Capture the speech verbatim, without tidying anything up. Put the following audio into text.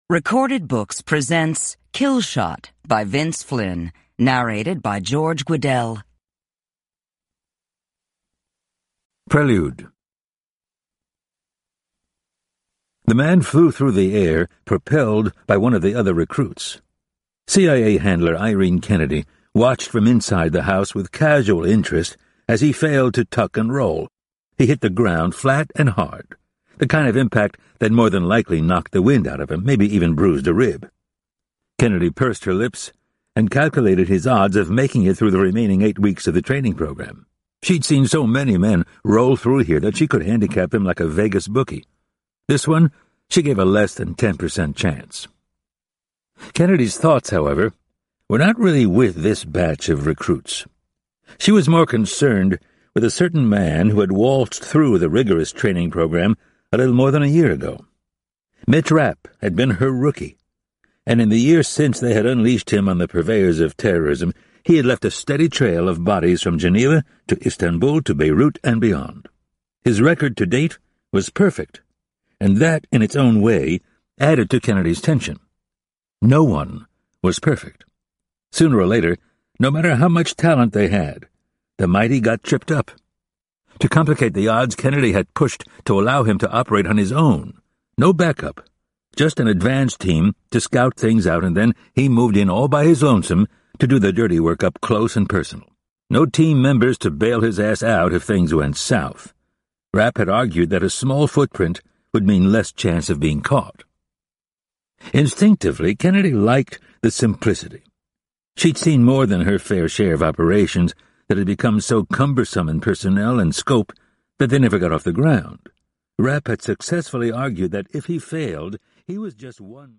Recorded Books presents Kill Shot by Vince Flynn, narrated by George Guidell. Prelude. The man flew through the air, propelled by one of the other recruits. C I A handler Irene Kennedy watched from inside the house with casual interest as he failed to tuck and roll. He hit the ground flat and hard, the kind of impact that more than likely knocked the wind out of him, maybe even bruised a rib. Kennedy pursed her lips and calculated his odds of making it through the remaining eight weeks of the training program. She'd seen so many men roll through here that she could handicap them like a Vegas bookie. This one, she gave a less than ten percent chance. Kennedy's thoughts, however, were not really with this batch of recruits. She was more concerned with a certain man who had waltzed through the rigorous training program a little more than a year ago. Mitch Rapp had been her rookie, and in the years since they had unleashed him on the purveyors of terrorism, he had left a steady trail of bodies from Geneva to Istanbul to Beirut and beyond. His record to date was perfect, and that, in its own way, added to Kennedy's tension. No one was perfect. Sooner or later, no matter how much talent they had, the mighty got tripped up. To complicate the odds, Kennedy had pushed to allow him to operate on his own. No backup, just an advanced team to scout things out, and then he moved in all by his lonesome to do the dirty work up close and personal. No team members to bail his ass out if things went south. Rapp had argued that a small footprint would mean less chance of being caught. Instinctively, Kennedy liked the simplicity. She'd seen more than her fair share of operations that had become so cumbersome in personnel and scope that they never got off the ground. Rapp had successfully argued that if he failed, he was just one